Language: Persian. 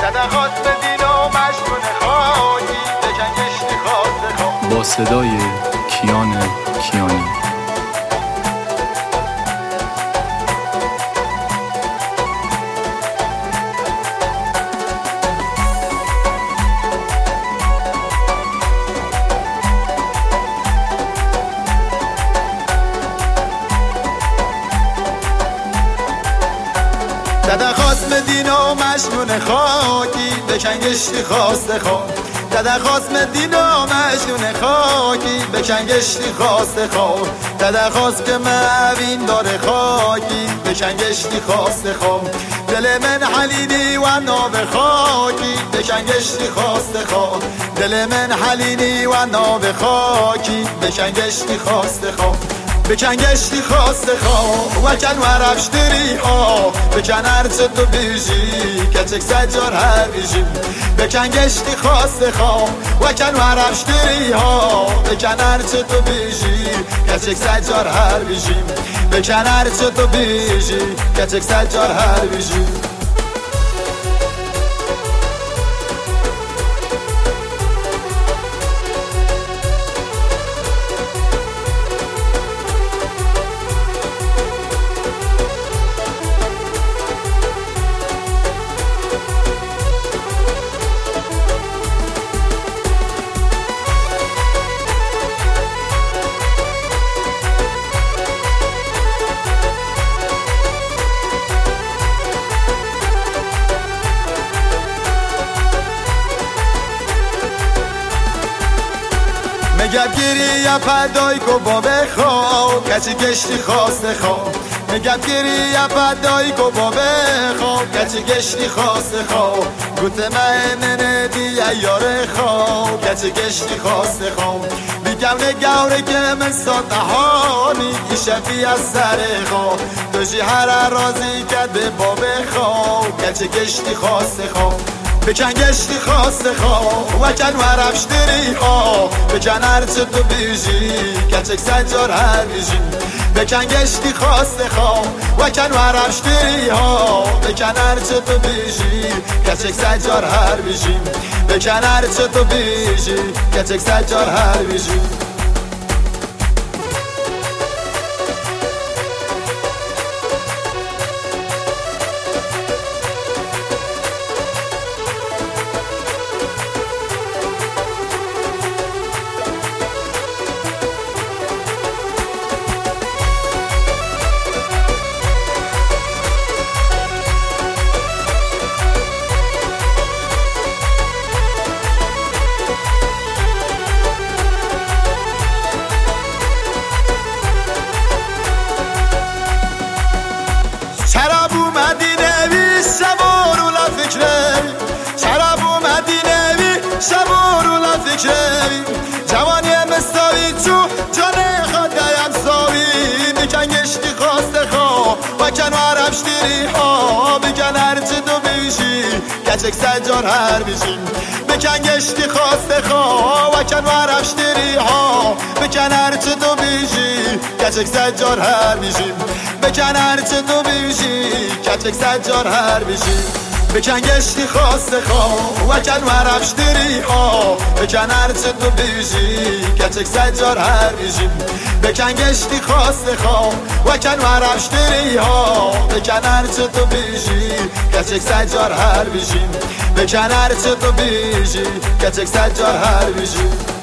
صدقات بدین و مشمون خاکی بکن گشتی خواسته خواه. با صدای کیان کیانی. صدقات بدین و مشمون خاکی بکن گشتی خواسته خواه. صدقات بدین و مجنون خاکی بکن گشتی خواسته خواه. صدقات که موین داره خاکی بکن گشتی خواسته خواه. دل من حلینی و ناب خاکی بکن گشتی خواسته خواه. دل من حلینی و ناب خاکی بکن گشتی خواسته خواه. بکن گشتی خواسته خواه وکن ورفشتری ها بکن هرچه تو بیشی کچک سجار هر بیشیم. بکن گشتی خواسته خواه وکن ورفشتری ها بکن هرچه تو بیشی کچک سجار هر بیشیم. بکن هرچه تو بیشی کچک سجار هر بیشیم. میگم گیری یا پدای کو با بخواه کچی گشتی خواسته خواه. میگم گیری یا پدای کو با بخواه کچی گشتی خواسته خواه. گوته من دیگه یاره خواه کچی گشتی خواسته خواه. میگم نگوره که من ساتهانی ایشفی از سر خواه. دوشی هر رازی کرده با بخواه کچی گشتی خواسته خواه. بکن گشتی خواسته خواه وکن ورفشتری ها بکن هرچه تو بیشی کچک سجار هر بیشیم. بکن گشتی خواسته خواه وکن ورفشتری ها بکن هرچه تو بیشی کچک سجار هر بیشیم. بکن هرچه تو بیشی کچک سجار هر بیشیم. شراب اومدی نوی شبارو لفکری. شراب اومدی نوی شبارو لفکری. جوانی مستوی چو جانه خدایم ساوی. بکن گشتی خواسته خواه وکن ورفشتری ها بکن هرچه تو بیشی کچک سجار هر بیشیم. بکن گشتی خواسته خواه وکن ورفشتری ها بکن هرچه تو بیشی کچک سجار هر بیشیم. بکن هرچه تو بیشی کچک سجار هر بیشی. بکن گشتی خواسته خواه وکن ورفشتری ها بکن هرچه تو بیشی کچک سجار هر بیشیم. بکن گشتی خواسته خواه وکن ورفشتری ها بکن هرچه تو بیشی کچک سجار هر بیشیم. بکن هرچه تو بیشی کچک سجار هر بیشیم.